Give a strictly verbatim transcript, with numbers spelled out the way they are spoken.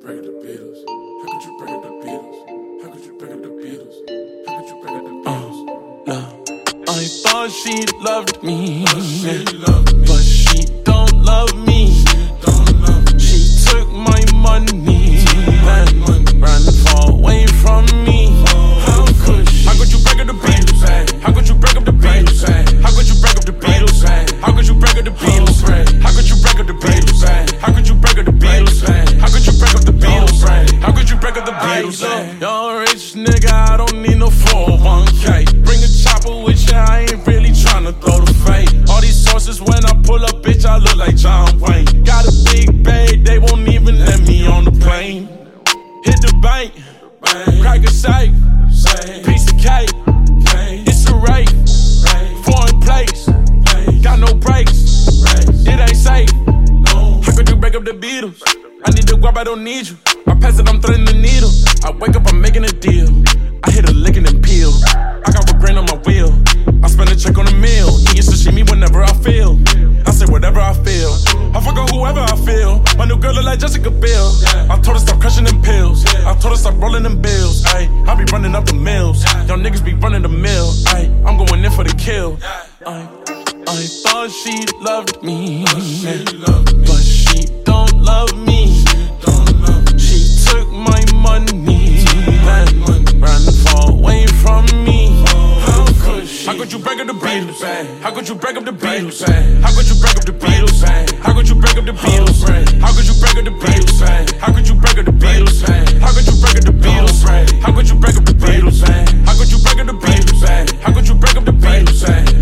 break up the Beatles? How could you break up the Beatles? How could you break up the Beatles? How could you break up the Beatles? Uh, nah. I thought she loved me, she loved me, but she don't love me. She don't love me. She took my money and ran far away from me. How could she? How could you break up the Beatles? How could you break up the Beatles? How could you break up the Beatles? How could you break up the Beatles? How could you break up the Beatles? How could you break up the Beatles? How could you break up the Beatles? How could you break up the Beatles? Young rich nigga, I don't need no four oh one K. Bring a chopper with you, I ain't really tryna throw the fade. All these sources when I pull up, bitch, I look like John Wayne. Got a big bag, they won't even let me on the plane. Hit the bank, crack a safe, piece of cake, it's a rape, foreign place, got no brakes, it ain't safe. How could you break up the Beatles? I need to guap, I don't need you. I pass it, I'm threading the needle. I wake up, I'm making a deal. I hit a lick and then peel. I got a grain on my wheel. I spend a check on a meal. Eating sashimi whenever I feel. I say whatever I feel. I fuck on whoever I feel. My new girl look like Jessica Biel. I told her stop crushing them pills. I told her stop rolling them bills. Ay, I be running up the mills. Y'all niggas be running the mill. Ay, I'm going in for the kill. Ay, I thought she loved me, She loved me, but she don't love me. she don't love me. She took my money and ran far away from me. How could she? How could you break up the Beatles? How could you break up the Beatles? How could you break up the Beatles? How could you break up the Beatles? How could you break up the Beatles? How could you break up the Beatles? How could you break up the Beatles? How could you break up the Beatles? How could you break up the Beatles? How could you break up the Beatles?